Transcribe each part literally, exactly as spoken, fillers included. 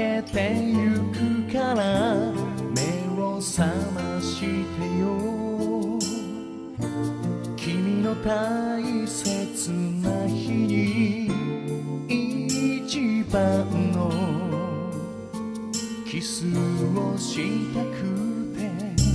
げてゆくから目を覚ましてよ。君の大切な日に一番のキスをしたくて、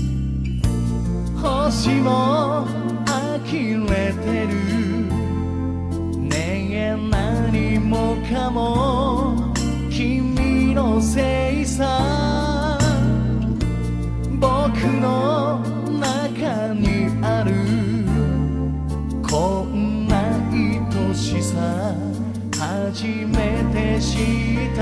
星も呆れてるねえ、何もかも君のせいさ。僕の中にあるこんな愛しさ初めて知った。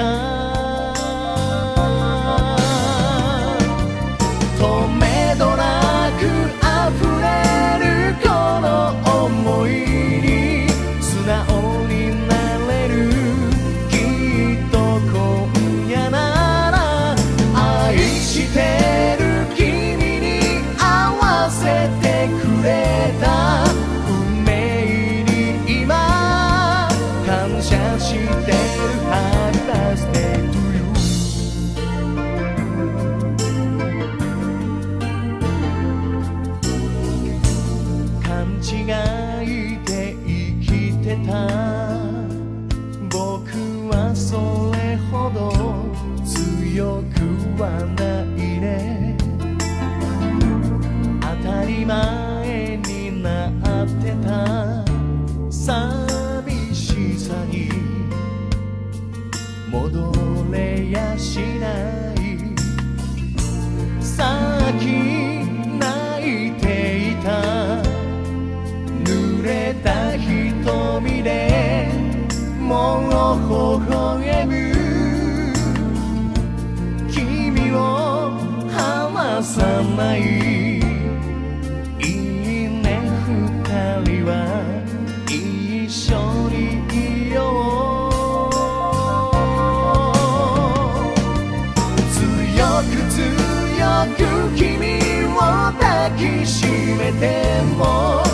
とめどなく溢れるこの想いに素直になれる。きっと今夜なら愛してる君に合わせてくれた運命に今感謝してる。Happy birthday to you。勘違いで生きてた僕はそれほど強くはないね。当たり前になってた寂しさに戻れやしない。さっき泣いていた濡れた瞳でもう微笑む君を離さない。いいね二人は一緒にいよう。強く強く君を抱きしめても